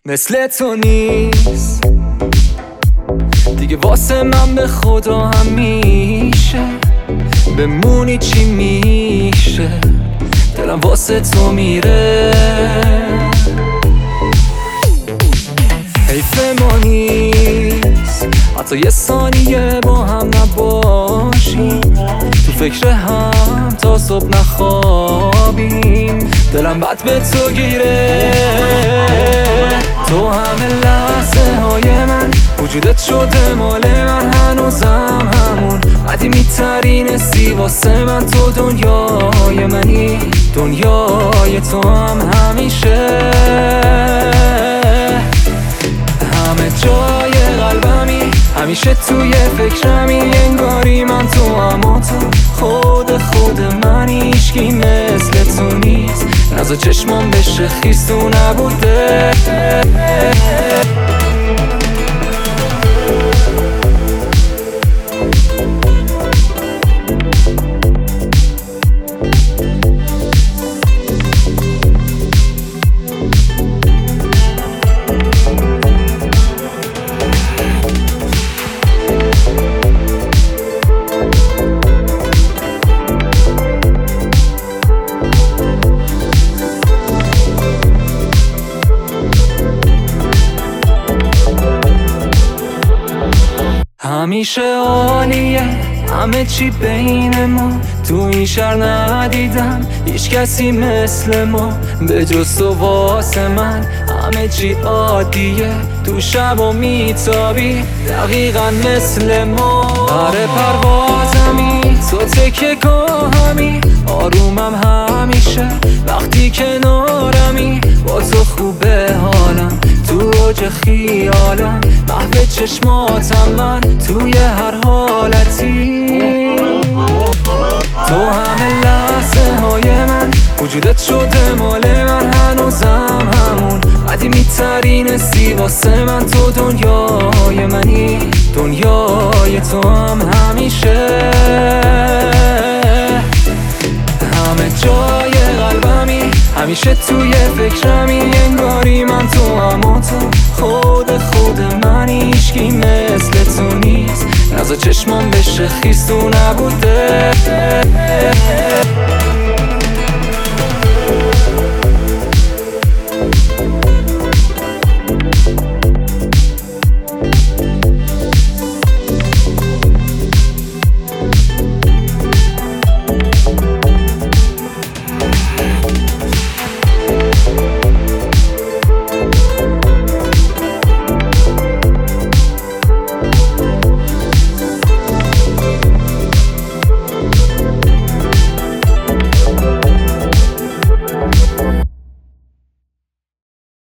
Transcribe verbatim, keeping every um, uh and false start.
مثل تو نیست دیگه واسه من، به خدا همیشه بمونی چی میشه، دلم واسه تو میره. حیف ما نیست حتی یه ثانیه با هم نباشیم، تو فکر هم تا صبح نخوابیم، دلم بد به تو گیره. تو همه لحظه های من، وجودت شده مال من، هنوزم همون قدیمی ترین سی واسه من. تو دنیای منی، دنیای تو هم همیشه، همه جای قلبمی، همیشه توی فکرمی، انگاری من تو اما تو خود خود منی. هیچکی مثل تو نیست، نزا چشمام بشه خیس، تو نبوده. همیشه عالیه همه چی بین ما، تو این شهر ندیدم هیچ کسی مثل ما، به جز تو واسه من همه چی عادیه. تو شب و میتابی دقیقا مثل ما، آره پروازمی تو تکه گاهمی، آرومم همیشه وقتی کنارمی، با تو خوبه حالم تو اوج خیالم، محو چشماتم من توی هر حالتی. تو همه لحظه های من، وجودت شده مال من، هنوزم همون قدیمی ترین سی واسه من. تو دنیای منی، دنیای تو هم همیشه، همه جای قلبمی، همیشه توی فکرمی، انگاری من تو اما تو خود خود منی. هیچکی مثل تو نیست، نزا چشمام بشه خیس، تو نبوده.